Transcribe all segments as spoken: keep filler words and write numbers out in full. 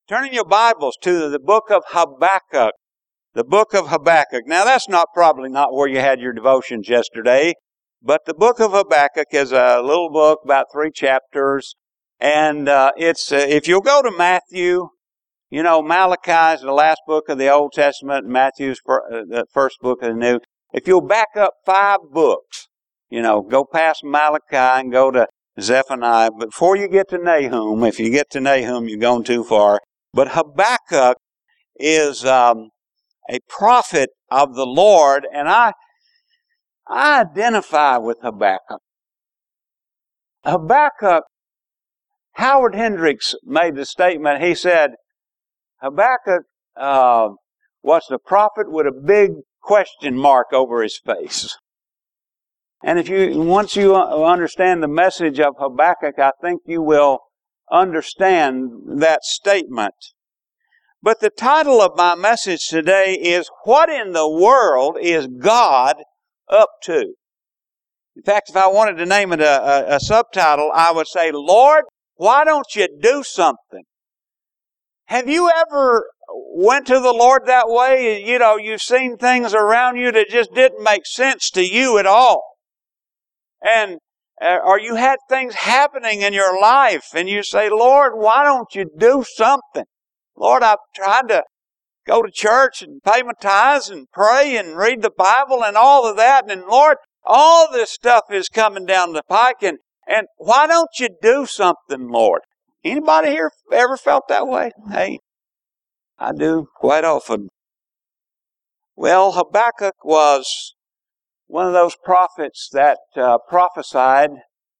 Turn in your Bibles to the book of Habakkuk. The book of Habakkuk. Now, that's not probably not where you had your devotions yesterday, but the book of Habakkuk is a little book, about three chapters, and uh, it's uh, if you'll go to Matthew, you know, Malachi is the last book of the Old Testament, and Matthew's fir- uh, the first book of the New. If you'll back up five books, you know, go past Malachi and go to Zephaniah, but before you get to Nahum, if you get to Nahum, you're going too far. But Habakkuk is um, a prophet of the Lord, and I I identify with Habakkuk. Habakkuk, Howard Hendricks made the statement, he said, Habakkuk uh, was the prophet with a big question mark over his face. And if you, once you understand the message of Habakkuk, I think you will understand that statement. But the title of my message today is, What in the World is God Up To? In fact, if I wanted to name it a, a, a subtitle, I would say, Lord, why don't you do something? Have you ever went to the Lord that way? You know, you've seen things around you that just didn't make sense to you at all. And uh, or you had things happening in your life and you say, Lord, why don't you do something? Lord, I've tried to go to church and pay my tithes and pray and read the Bible and all of that. And Lord, all this stuff is coming down the pike. And, and why don't you do something, Lord? Anybody here ever felt that way? Hey, I do quite often. Well, Habakkuk was one of those prophets that uh, prophesied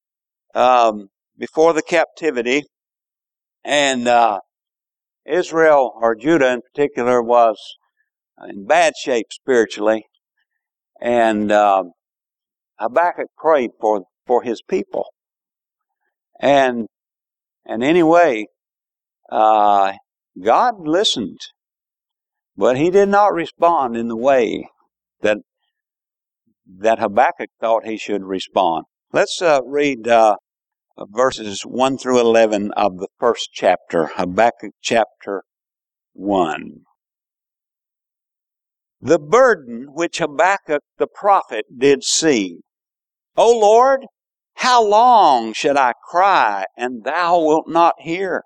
um, before the captivity. And uh, Israel, or Judah in particular, was in bad shape spiritually. And uh, Habakkuk prayed for, for his people. And and anyway, uh, God listened. But he did not respond in the way that that Habakkuk thought he should respond. Let's uh, read uh, verses one through eleven of the first chapter, Habakkuk chapter one. The burden which Habakkuk the prophet did see. O Lord, how long should I cry, and thou wilt not hear?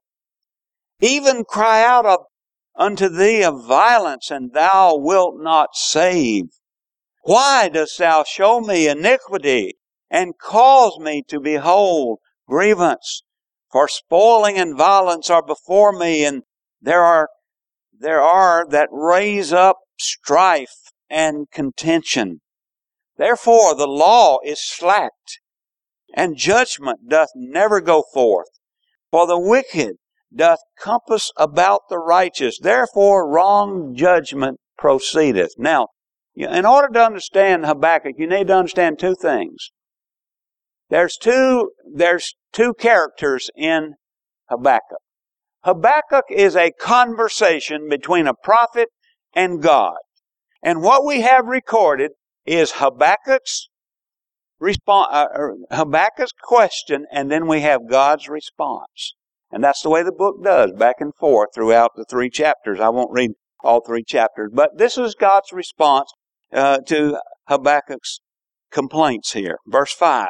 Even cry out of, unto thee of violence, and thou wilt not save. Why dost thou show me iniquity, and cause me to behold grievance? For spoiling and violence are before me, and there are there are that raise up strife and contention. Therefore the law is slacked, and judgment doth never go forth. For the wicked doth compass about the righteous. Therefore wrong judgment proceedeth. Now, in order to understand Habakkuk, you need to understand two things. There's two, there's two characters in Habakkuk. Habakkuk is a conversation between a prophet and God. And what we have recorded is Habakkuk's response, uh, Habakkuk's question, and then we have God's response. And that's the way the book does, back and forth throughout the three chapters. I won't read all three chapters, but this is God's response Uh, to Habakkuk's complaints here. Verse five.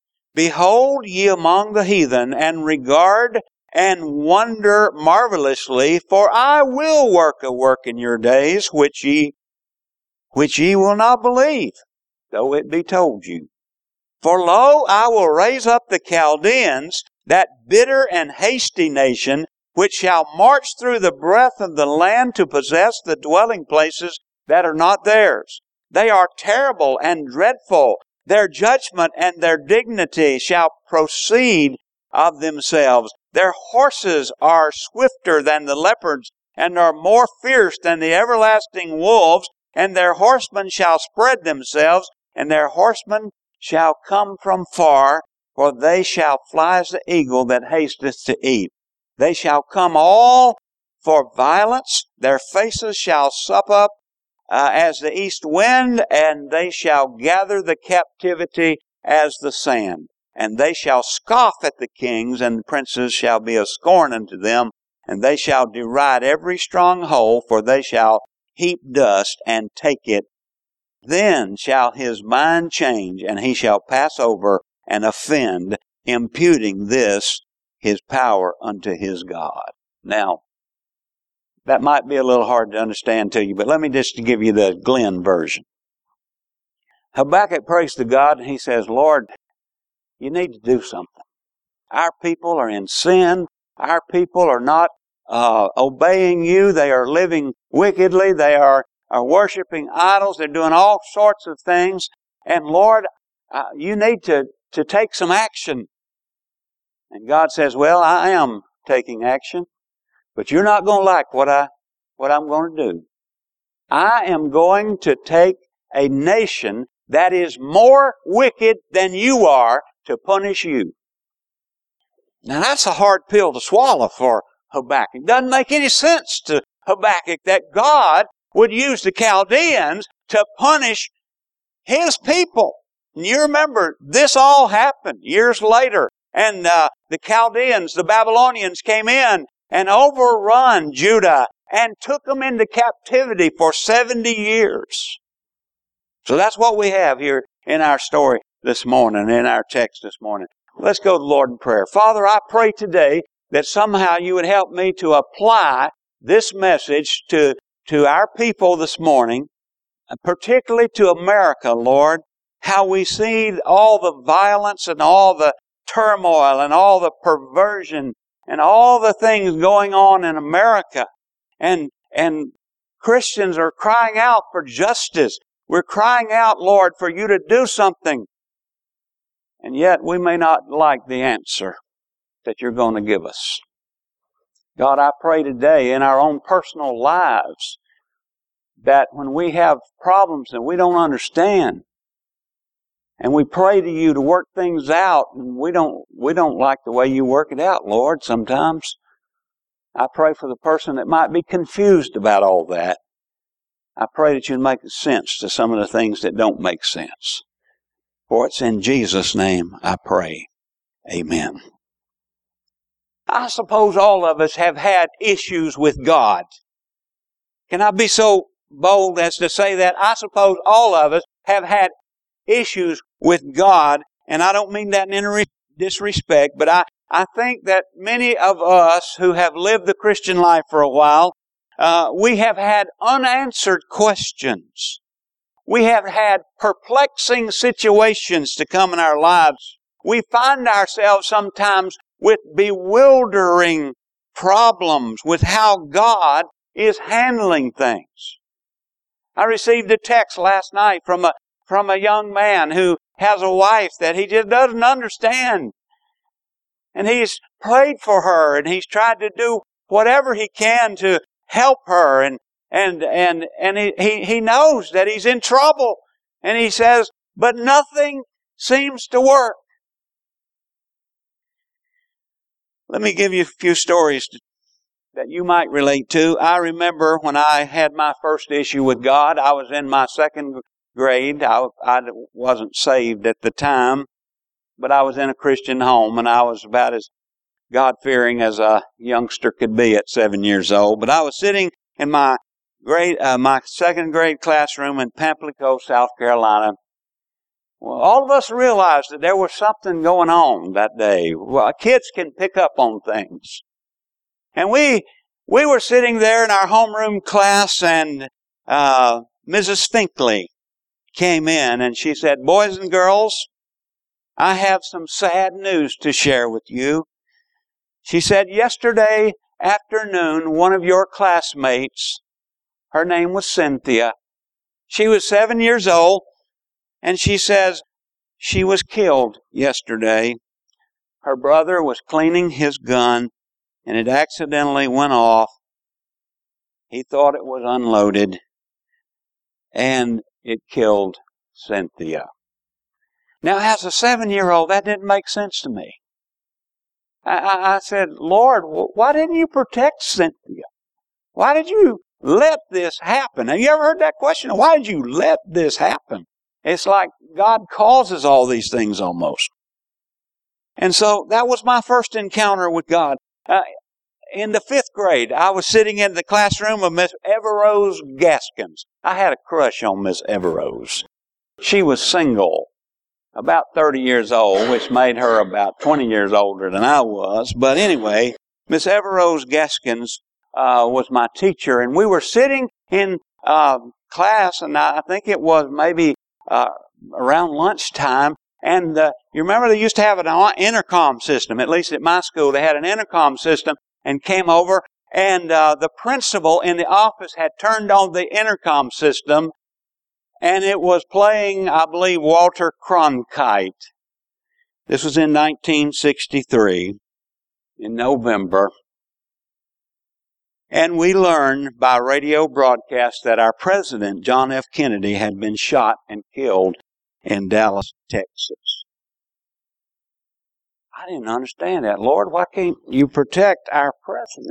Behold ye among the heathen, and regard and wonder marvelously, for I will work a work in your days, which ye, which ye will not believe, though it be told you. For lo, I will raise up the Chaldeans, that bitter and hasty nation, which shall march through the breadth of the land to possess the dwelling places that are not theirs. They are terrible and dreadful. Their judgment and their dignity shall proceed of themselves. Their horses are swifter than the leopards, and are more fierce than the everlasting wolves. And their horsemen shall spread themselves, and their horsemen shall come from far, for they shall fly as the eagle that hasteth to eat. They shall come all for violence. Their faces shall sup up Uh, as the east wind, and they shall gather the captivity as the sand. And they shall scoff at the kings, and the princes shall be a scorn unto them. and they shall deride every stronghold, for they shall heap dust and take it. Then shall his mind change, and he shall pass over and offend, imputing this his power unto his God. Now, that might be a little hard to understand to you, but let me just give you the Glenn version. Habakkuk prays to God, and he says, Lord, you need to do something. Our people are in sin. Our people are not uh, obeying you. They are living wickedly. They are, are worshiping idols. They're doing all sorts of things. And Lord, uh, you need to, to take some action. And God says, well, I am taking action, but you're not going to like what, I, what I'm going to do. I am going to take a nation that is more wicked than you are to punish you. Now that's a hard pill to swallow for Habakkuk. It doesn't make any sense to Habakkuk that God would use the Chaldeans to punish His people. And you remember, this all happened years later. And uh, the Chaldeans, the Babylonians, came in and overrun Judah and took them into captivity for seventy years. So that's what we have here in our story this morning, in our text this morning. Let's go to the Lord in prayer. Father, I pray today that somehow you would help me to apply this message to, to our people this morning, particularly to America, Lord, how we see all the violence and all the turmoil and all the perversion and all the things going on in America. And, and Christians are crying out for justice. We're crying out, Lord, for you to do something. And yet we may not like the answer that you're going to give us. God, I pray today in our own personal lives that when we have problems that we don't understand, and we pray to you to work things out, and we don't we don't like the way you work it out, Lord, sometimes. I pray for the person that might be confused about all that. I pray that you'd make sense to some of the things that don't make sense. For it's in Jesus' name I pray. Amen. I suppose all of us have had issues with God. Can I be so bold as to say that? I suppose all of us have had issues with God, and I don't mean that in any disrespect, but I, I think that many of us who have lived the Christian life for a while, uh, we have had unanswered questions. We have had perplexing situations to come in our lives. We find ourselves sometimes with bewildering problems with how God is handling things. I received a text last night from a from a young man who has a wife that he just doesn't understand. And he's prayed for her, and he's tried to do whatever he can to help her, and and and and he, he, he knows that he's in trouble. And he says, but nothing seems to work. Let me give you a few stories that you might relate to. I remember when I had my first issue with God, I was in my second grade. I, I wasn't saved at the time, but I was in a Christian home, and I was about as God-fearing as a youngster could be at seven years old. But I was sitting in my grade, uh, my second grade classroom in Pamplico, South Carolina. Well, all of us realized that there was something going on that day. Well, kids can pick up on things. And we we were sitting there in our homeroom class, and uh, Missus Finkley came in, and she said, boys and girls, I have some sad news to share with you. She said, yesterday afternoon, one of your classmates, her name was Cynthia, she was seven years old, and she says she was killed yesterday. Her brother was cleaning his gun, and it accidentally went off. He thought it was unloaded, and it killed Cynthia. Now, as a seven-year-old, that didn't make sense to me. I, I, I said, Lord, why didn't you protect Cynthia? Why did you let this happen? Have you ever heard that question? Why did you let this happen? It's like God causes all these things almost. And so that was my first encounter with God. Uh, in the fifth grade, I was sitting in the classroom of Miss Everose Gaskins. I had a crush on Miss Everose. She was single, about thirty years old, which made her about twenty years older than I was. But anyway, Miss Everose Gaskins uh, was my teacher, and we were sitting in uh, class, and I think it was maybe uh, around lunchtime. And uh, you remember they used to have an intercom system, at least at my school. They had an intercom system and came over, and uh, the principal in the office had turned on the intercom system, and it was playing, I believe, Walter Cronkite. This was in nineteen sixty-three, in November. And we learned by radio broadcast that our president, John F. Kennedy, had been shot and killed in Dallas, Texas. I didn't understand that. Lord, why can't you protect our president?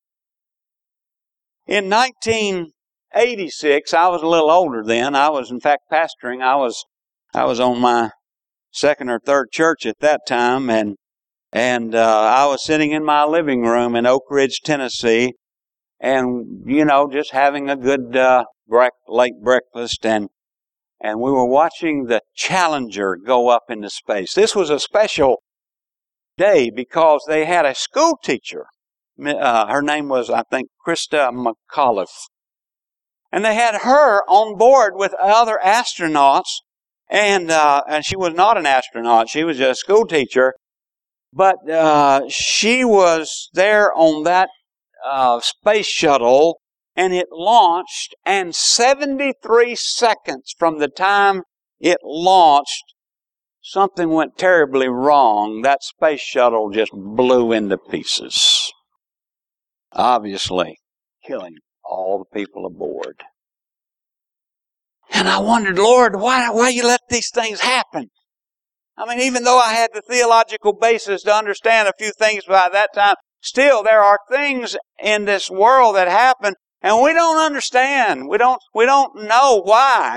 In nineteen eighty-six, I was a little older then. I was, in fact, pastoring. I was, I was on my second or third church at that time, and and uh, I was sitting in my living room in Oak Ridge, Tennessee, and you know, just having a good uh, bre- late breakfast, and and we were watching the Challenger go up into space. This was a special day because they had a school teacher. Uh, her name was, I think, Krista McAuliffe. And they had her on board with other astronauts. And uh, and she was not an astronaut. She was just a school teacher. But uh, she was there on that uh, space shuttle, and it launched. And seventy-three seconds from the time it launched, something went terribly wrong. That space shuttle just blew into pieces, obviously killing all the people aboard. And I wondered, Lord, why, why you let these things happen? I mean, even though I had the theological basis to understand a few things by that time, still there are things in this world that happen, and we don't understand. We don't, we don't know why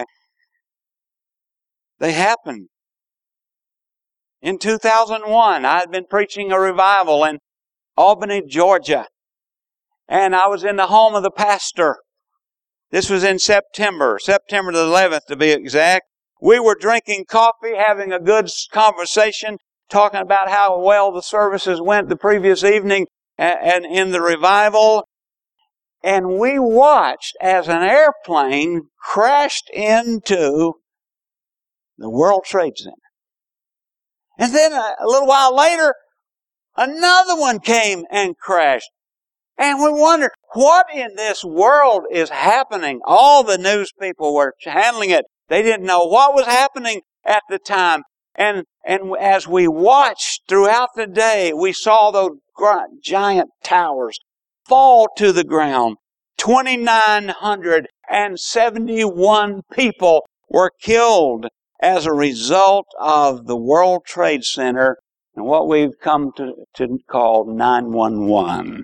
they happen. In two thousand one, I had been preaching a revival in Albany, Georgia. And I was in the home of the pastor. This was in September, September the eleventh to be exact. We were drinking coffee, having a good conversation, talking about how well the services went the previous evening and in the revival. And we watched as an airplane crashed into the World Trade Center. And then a, a little while later, another one came and crashed. And we wondered, what in this world is happening? All the news people were handling it. They didn't know what was happening at the time. And, and as we watched throughout the day, we saw those giant towers fall to the ground. two thousand nine hundred seventy-one people were killed as a result of the World Trade Center and what we've come to, to call nine one one.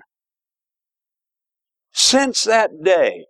Since that day,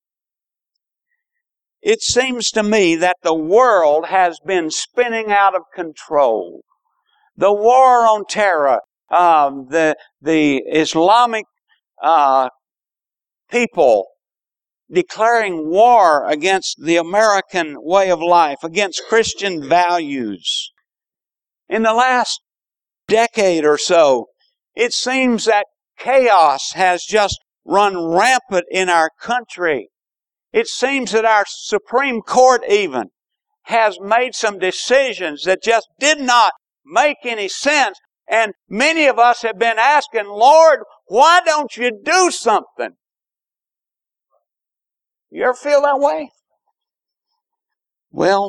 it seems to me that the world has been spinning out of control. The war on terror, uh, the, the Islamic uh, people declaring war against the American way of life, against Christian values. In the last decade or so, it seems that chaos has just run rampant in our country. It seems that our Supreme Court even has made some decisions that just did not make any sense. And many of us have been asking, Lord, why don't you do something? You ever feel that way? Well,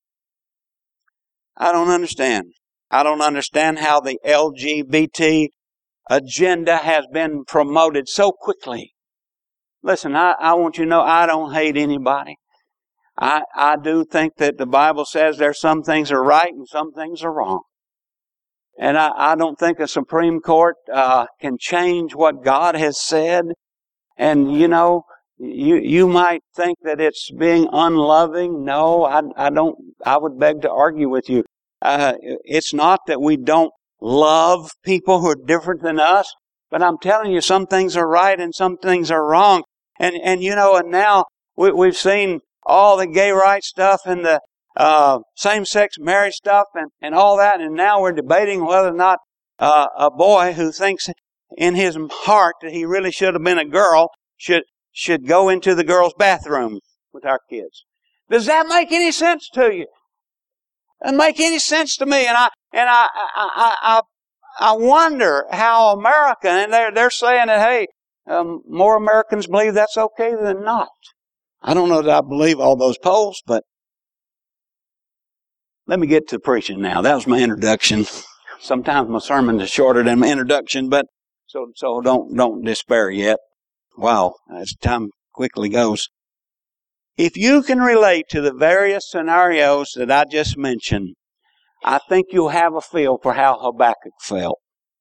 I don't understand. I don't understand how the L G B T agenda has been promoted so quickly. Listen, I, I want you to know I don't hate anybody. I, I do think that the Bible says there's some things are right and some things are wrong. And I, I don't think a Supreme Court uh, can change what God has said. And, you know, you you might think that it's being unloving. No, I, I don't. I would beg to argue with you. Uh, it's not that we don't love people who are different than us. But I'm telling you, some things are right and some things are wrong. And, and you know, and now we, we've seen all the gay rights stuff and the uh, same-sex marriage stuff and, and all that. And now we're debating whether or not uh, a boy who thinks in his heart that he really should have been a girl should should go into the girls' bathroom with our kids. Does that make any sense to you? Doesn't make any sense to me. And I and I I I, I wonder how America, and they're they're saying that, hey, um, more Americans believe that's okay than not. I don't know that I believe all those polls, but let me get to preaching now. That was my introduction. Sometimes my sermon is shorter than my introduction, but so so don't don't despair yet. Wow, as time quickly goes. If you can relate to the various scenarios that I just mentioned, I think you'll have a feel for how Habakkuk felt.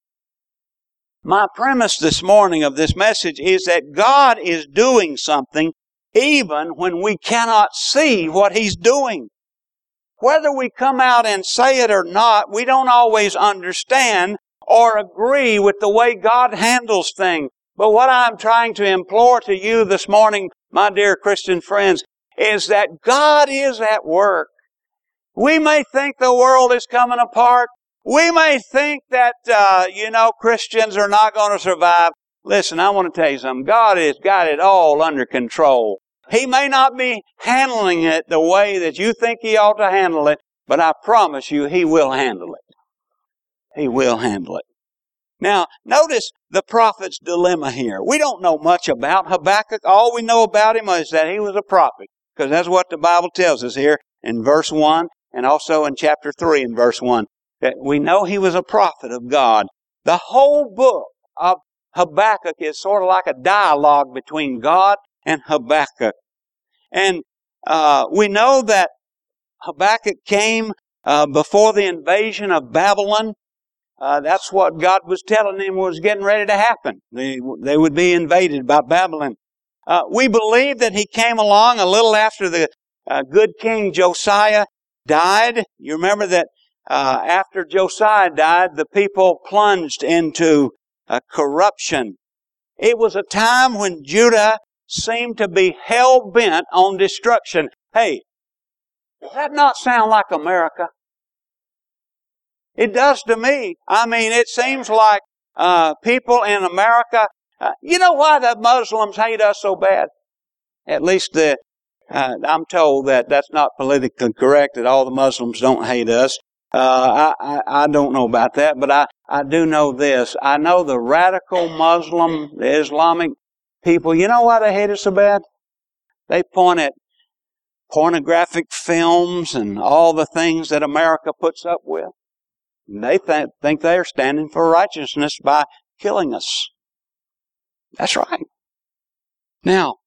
My premise this morning of this message is that God is doing something even when we cannot see what He's doing. Whether we come out and say it or not, we don't always understand or agree with the way God handles things. But what I'm trying to implore to you this morning, my dear Christian friends, is that God is at work. We may think the world is coming apart. We may think that, uh, you know, Christians are not going to survive. Listen, I want to tell you something. God has got it all under control. He may not be handling it the way that you think He ought to handle it, but I promise you He will handle it. He will handle it. Now, notice the prophet's dilemma here. We don't know much about Habakkuk. All we know about him is that he was a prophet, because that's what the Bible tells us here in verse one and also in chapter three in verse one. That we know he was a prophet of God. The whole book of Habakkuk is sort of like a dialogue between God and Habakkuk. And uh, we know that Habakkuk came uh, before the invasion of Babylon. Uh, that's what God was telling him was getting ready to happen. They, they would be invaded by Babylon. Uh, we believe that he came along a little after the uh, good king Josiah died. You remember that uh, after Josiah died, the people plunged into uh, corruption. It was a time when Judah seemed to be hell-bent on destruction. Hey, does that not sound like America? It does to me. I mean, it seems like uh, people in America, uh, you know why the Muslims hate us so bad? At least the, uh, I'm told that that's not politically correct, that all the Muslims don't hate us. Uh, I, I, I don't know about that, but I, I do know this. I know the radical Muslim, the Islamic people, you know why they hate us so bad? They point at pornographic films and all the things that America puts up with. They th- think they are standing for righteousness by killing us. That's right. Now,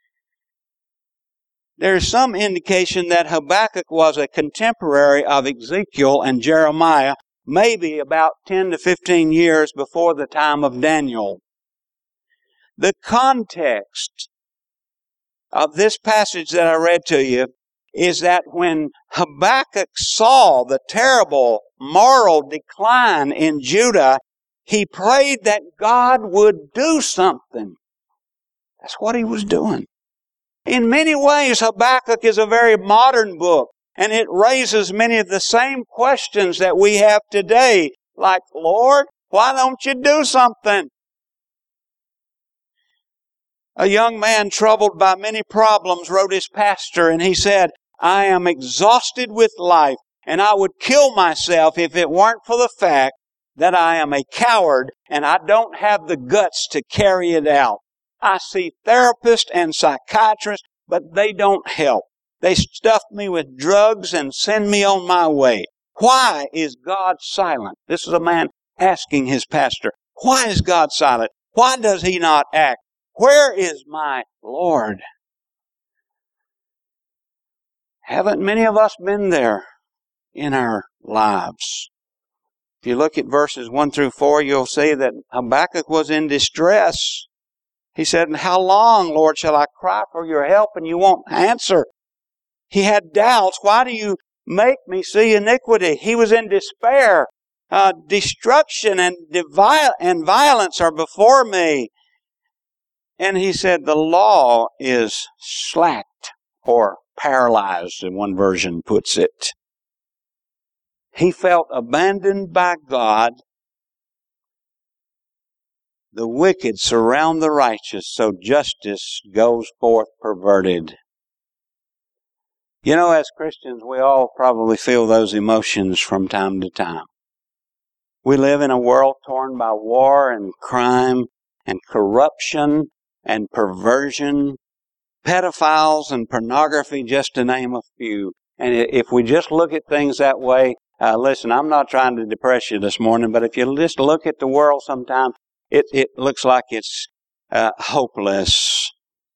there is some indication that Habakkuk was a contemporary of Ezekiel and Jeremiah, maybe about ten to fifteen years before the time of Daniel. The context of this passage that I read to you is that when Habakkuk saw the terrible moral decline in Judah, he prayed that God would do something. That's what he was doing. In many ways, Habakkuk is a very modern book, and it raises many of the same questions that we have today, like, Lord, why don't you do something? A young man troubled by many problems wrote his pastor, and he said, I am exhausted with life, and I would kill myself if it weren't for the fact that I am a coward and I don't have the guts to carry it out. I see therapists and psychiatrists, but they don't help. They stuff me with drugs and send me on my way. Why is God silent? This is a man asking his pastor, why is God silent? Why does He not act? Where is my Lord? Haven't many of us been there in our lives? If you look at verses one through four, you'll see that Habakkuk was in distress. He said, how long, Lord, shall I cry for your help and you won't answer? He had doubts. Why do you make me see iniquity? He was in despair. Uh, destruction and, devi- and violence are before me. And he said, the law is slacked or paralyzed, as one version puts it. He felt abandoned by God. The wicked surround the righteous, so justice goes forth perverted. You know, as Christians, we all probably feel those emotions from time to time. We live in a world torn by war and crime and corruption and perversion, pedophiles and pornography, just to name a few. And if we just look at things that way, uh, listen, I'm not trying to depress you this morning, but if you just look at the world sometime, it, it looks like it's uh, hopeless.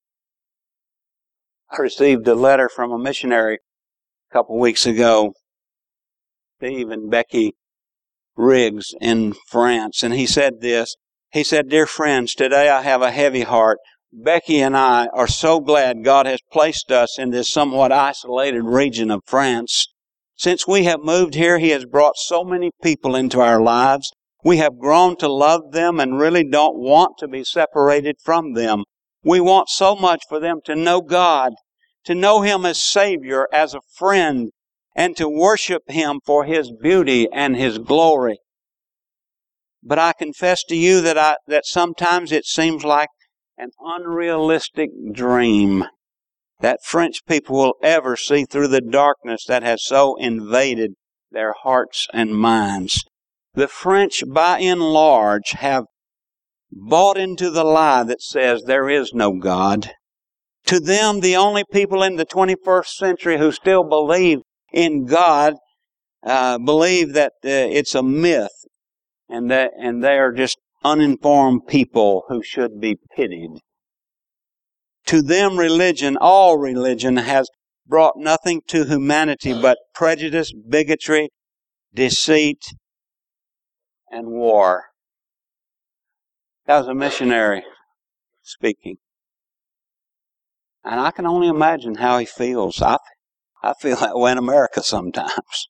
I received a letter from a missionary a couple weeks ago, Steve and Becky Riggs in France, and he said this. He said, "Dear friends, today I have a heavy heart. Becky and I are so glad God has placed us in this somewhat isolated region of France. Since we have moved here, He has brought so many people into our lives. We have grown to love them and really don't want to be separated from them. We want so much for them to know God, to know Him as Savior, as a friend, and to worship Him for His beauty and His glory. But I confess to you that I, that sometimes it seems like an unrealistic dream that French people will ever see through the darkness that has so invaded their hearts and minds. The French, by and large, have bought into the lie that says there is no God. To them, the only people in the twenty-first century who still believe in God uh, believe that uh, it's a myth, and that and they are just uninformed people who should be pitied. To them, religion, all religion, has brought nothing to humanity but prejudice, bigotry, deceit, and war." That was a missionary speaking. And I can only imagine how he feels. I, I feel that way in America sometimes.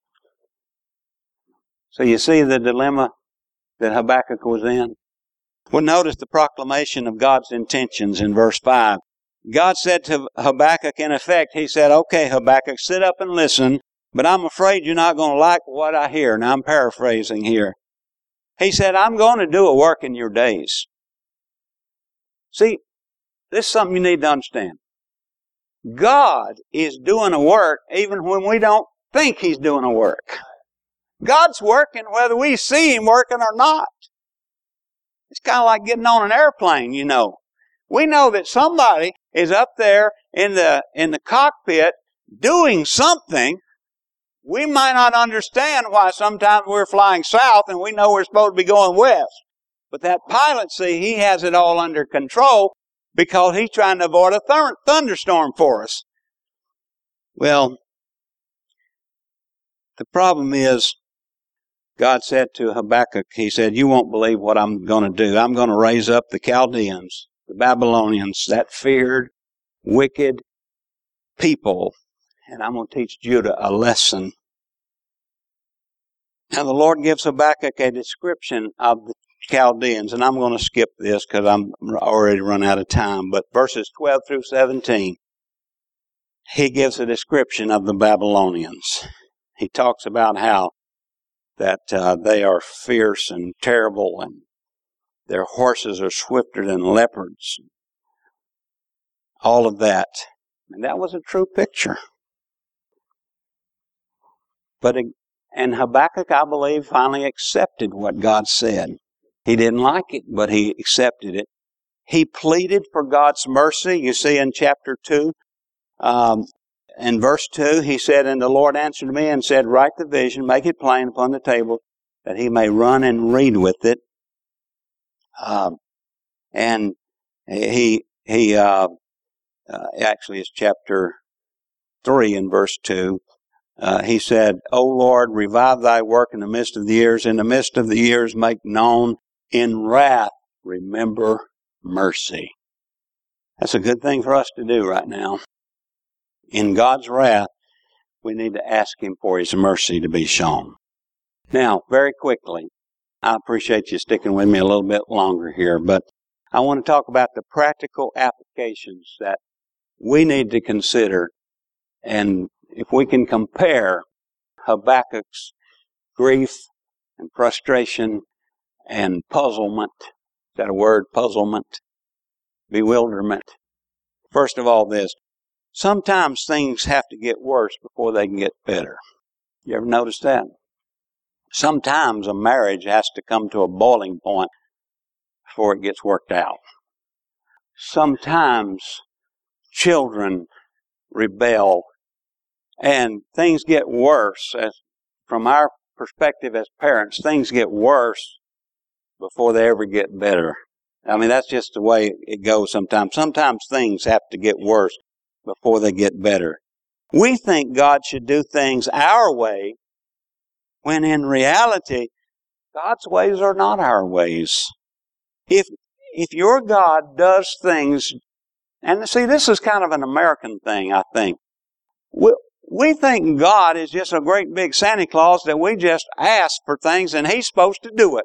So you see the dilemma that Habakkuk was in? Well, notice the proclamation of God's intentions in verse five. God said to Habakkuk, in effect, He said, "Okay, Habakkuk, sit up and listen, but I'm afraid you're not going to like what I hear." Now, I'm paraphrasing here. He said, "I'm going to do a work in your days." See, this is something you need to understand. God is doing a work even when we don't think He's doing a work. God's working whether we see Him working or not. It's kind of like getting on an airplane, you know. We know that somebody is up there in the in the cockpit doing something. We might not understand why sometimes we're flying south and we know we're supposed to be going west. But that pilot, see, he has it all under control because he's trying to avoid a th- thunderstorm for us. Well, the problem is, God said to Habakkuk, He said, "You won't believe what I'm going to do. I'm going to raise up the Chaldeans, the Babylonians, that feared, wicked people, and I'm going to teach Judah a lesson." Now the Lord gives Habakkuk a description of the Chaldeans, and I'm going to skip this because I'm already run out of time, but verses twelve through seventeen, He gives a description of the Babylonians. He talks about how that uh, they are fierce and terrible, and their horses are swifter than leopards. All of that. And that was a true picture. But and Habakkuk, I believe, finally accepted what God said. He didn't like it, but he accepted it. He pleaded for God's mercy. You see in chapter two, um, in verse two, he said, "And the Lord answered me and said, Write the vision, make it plain upon the table, that he may run and read with it." Um, and he, he uh, uh, actually it's chapter three in verse two. Uh, he said, "O Lord, revive thy work in the midst of the years. In the midst of the years make known. In wrath remember mercy." That's a good thing for us to do right now. In God's wrath, we need to ask Him for His mercy to be shown. Now, very quickly, I appreciate you sticking with me a little bit longer here, but I want to talk about the practical applications that we need to consider. And if we can compare Habakkuk's grief and frustration and puzzlement, is that a word, puzzlement, bewilderment? First of all, this, sometimes things have to get worse before they can get better. You ever notice that? Sometimes a marriage has to come to a boiling point before it gets worked out. Sometimes children rebel and things get worse. As from our perspective as parents, things get worse before they ever get better. I mean, that's just the way it goes sometimes. Sometimes things have to get worse before they get better. We think God should do things our way, when in reality, God's ways are not our ways. If if your God does things, and see, this is kind of an American thing, I think. We, we think God is just a great big Santa Claus that we just ask for things and He's supposed to do it.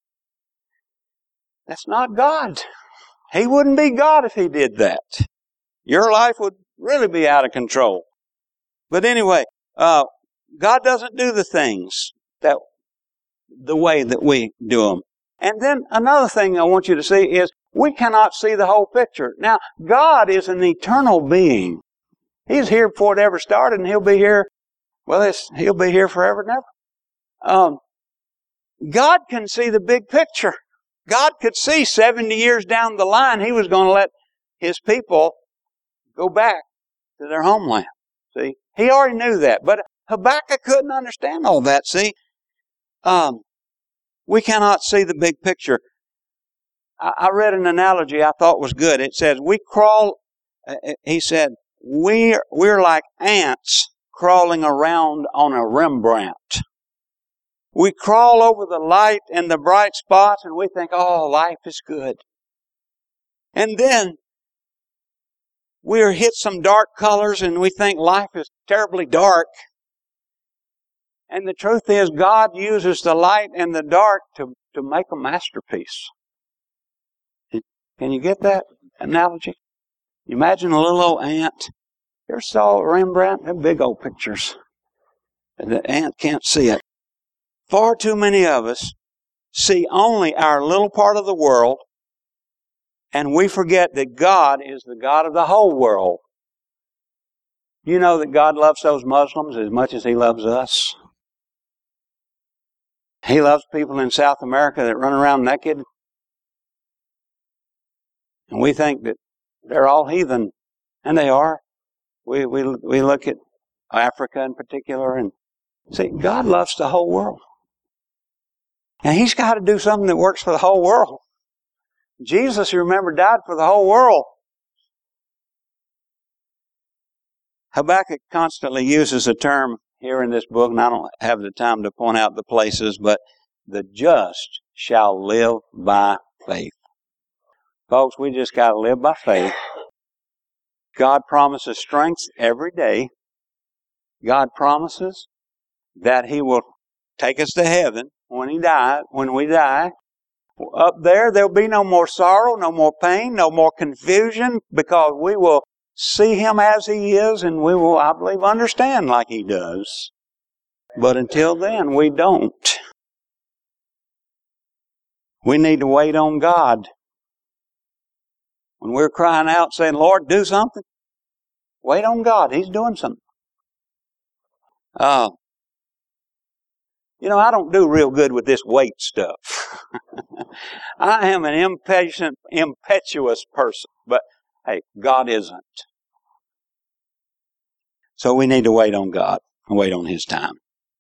That's not God. He wouldn't be God if He did that. Your life would really be out of control. But anyway, uh, God doesn't do the things that the way that we do them. And then another thing I want you to see is we cannot see the whole picture. Now, God is an eternal being. He's here before it ever started, and He'll be here, well, it's, He'll be here forever and ever. Um, God can see the big picture. God could see seventy years down the line He was going to let His people go back to their homeland. See? He already knew that. But Habakkuk couldn't understand all that. See? Um, we cannot see the big picture. I, I read an analogy I thought was good. It says, we crawl, uh, he said, we're, we're like ants crawling around on a Rembrandt. We crawl over the light and the bright spots and we think, oh, life is good. And then we're hit some dark colors and we think life is terribly dark. And the truth is, God uses the light and the dark to, to make a masterpiece. Can you get that analogy? You imagine a little old ant. You ever saw Rembrandt? They're big old pictures. And the ant can't see it. Far too many of us see only our little part of the world, and we forget that God is the God of the whole world. You know that God loves those Muslims as much as He loves us. He loves people in South America that run around naked. And we think that they're all heathen. And they are. We, we, we look at Africa in particular and see, God loves the whole world. And He's got to do something that works for the whole world. Jesus, you remember, died for the whole world. Habakkuk constantly uses a term here in this book, and I don't have the time to point out the places, but the just shall live by faith. Folks, we just got to live by faith. God promises strength every day. God promises that He will take us to heaven when He died, when we die. Up there, there'll be no more sorrow, no more pain, no more confusion, because we will see Him as He is, and we will, I believe, understand like He does. But until then, we don't. We need to wait on God. When we're crying out saying, Lord, do something, wait on God. He's doing something. Uh, you know, I don't do real good with this wait stuff. I am an impatient, impetuous person. But, hey, God isn't. So we need to wait on God and wait on His time.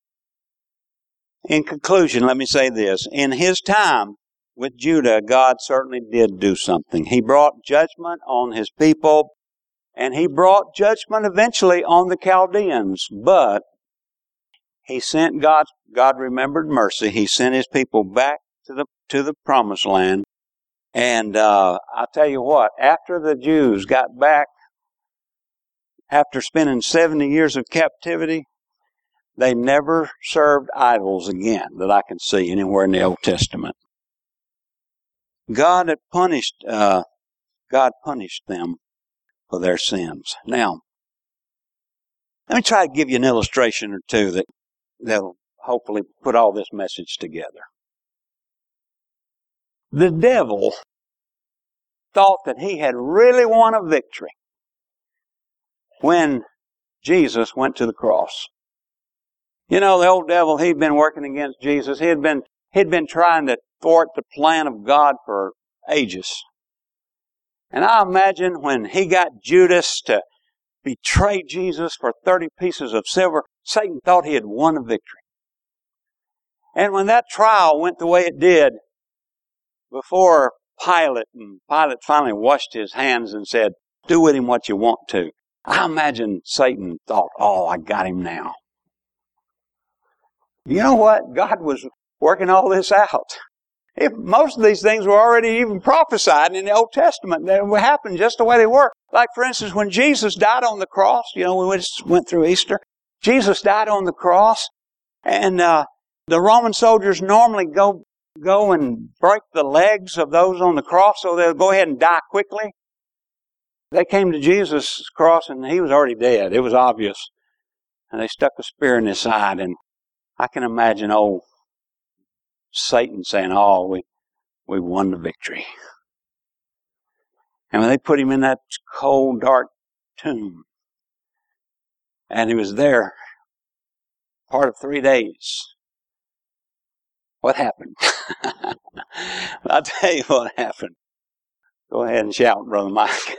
In conclusion, let me say this. In His time with Judah, God certainly did do something. He brought judgment on His people, and He brought judgment eventually on the Chaldeans. But He sent God, God remembered mercy. He sent His people back to the to the promised land. And uh, I tell you what, after the Jews got back, after spending seventy years of captivity, they never served idols again that I can see anywhere in the Old Testament. God had punished, uh, God punished them for their sins. Now, let me try to give you an illustration or two that that'll hopefully put all this message together. The devil thought that he had really won a victory when Jesus went to the cross. You know, the old devil, he'd been working against Jesus. He had been, he'd been trying to thwart the plan of God for ages. And I imagine when he got Judas to betray Jesus for thirty pieces of silver, Satan thought he had won a victory. And when that trial went the way it did, before Pilate, and Pilate finally washed his hands and said, do with him what you want to, I imagine Satan thought, oh, I got him now. You know what? God was working all this out. If most of these things were already even prophesied in the Old Testament, they would happen just the way they were. Like, for instance, when Jesus died on the cross, you know, we just went through Easter. Jesus died on the cross, and uh, the Roman soldiers normally go go and break the legs of those on the cross so they'll go ahead and die quickly. They came to Jesus' cross, and he was already dead. It was obvious. And they stuck a spear in his side, and I can imagine old Satan saying, oh, we, we won the victory. And when they put him in that cold, dark tomb, and he was there part of three days, what happened? I'll tell you what happened. Go ahead and shout, Brother Mike.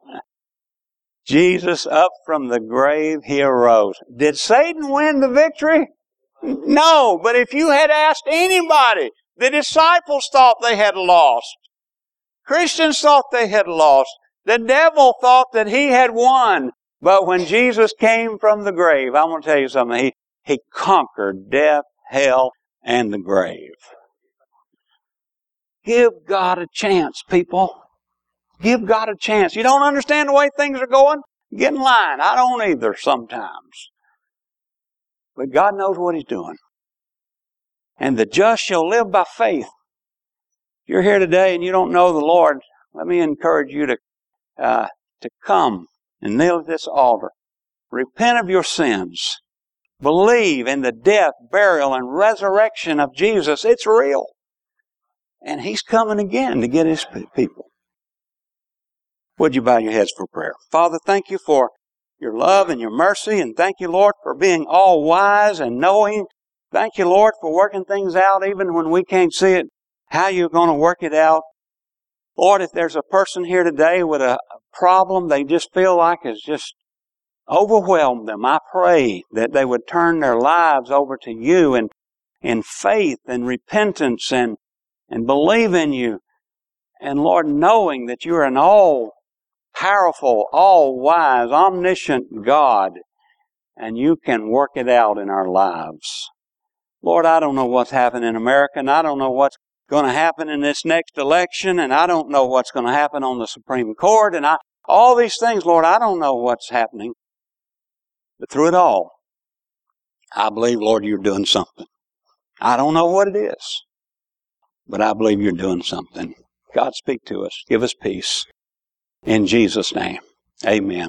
Jesus, up from the grave, he arose. Did Satan win the victory? No, but if you had asked anybody, the disciples thought they had lost. Christians thought they had lost. The devil thought that he had won. But when Jesus came from the grave, I'm going to tell you something. He, he conquered death, hell, and the grave. Give God a chance, people. Give God a chance. You don't understand the way things are going? Get in line. I don't either sometimes. But God knows what He's doing. And the just shall live by faith. If you're here today and you don't know the Lord, let me encourage you to, uh, to come and kneel at this altar. Repent of your sins. Believe in the death, burial, and resurrection of Jesus. It's real. And He's coming again to get His people. Would you bow your heads for prayer? Father, thank you for your love and your mercy, and thank you, Lord, for being all wise and knowing. Thank you, Lord, for working things out even when we can't see it, how you're going to work it out. Lord, if there's a person here today with a problem they just feel like has just overwhelmed them, I pray that they would turn their lives over to you and in faith and repentance and, and believe in you. And Lord, knowing that you're an all powerful, all-wise, omniscient God, and you can work it out in our lives. Lord, I don't know what's happening in America, and I don't know what's going to happen in this next election, and I don't know what's going to happen on the Supreme Court, and I, all these things, Lord, I don't know what's happening. But through it all, I believe, Lord, you're doing something. I don't know what it is, but I believe you're doing something. God, speak to us. Give us peace. In Jesus' name, amen.